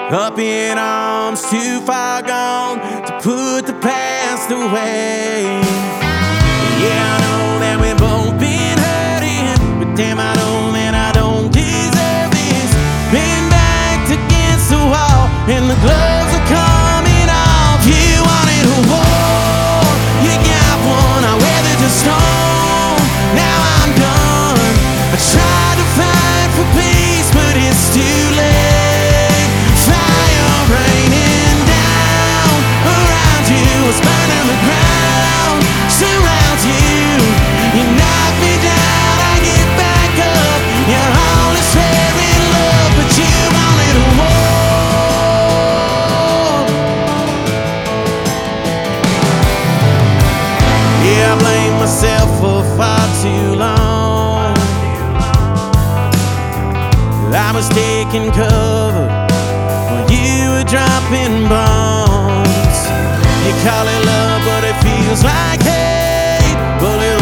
Up in arms, too far gone to put the past away. Yeah, I know that we've both been hurting, but damn, I know that I don't deserve this. Been backed against the wall, and the gloves are coming off. You wanted a war, you got one. I weathered the storm, now I'm done. I tried to fight for peace, but it's too late. Fire raining down around you, it's burning the ground surrounds you. You knock me down, I get back up. You're only sparing love, but you wanted a war. Yeah, I blame myself for far too long. I was taking cover while you were dropping bombs. You call it love, but it feels like hate. Bullet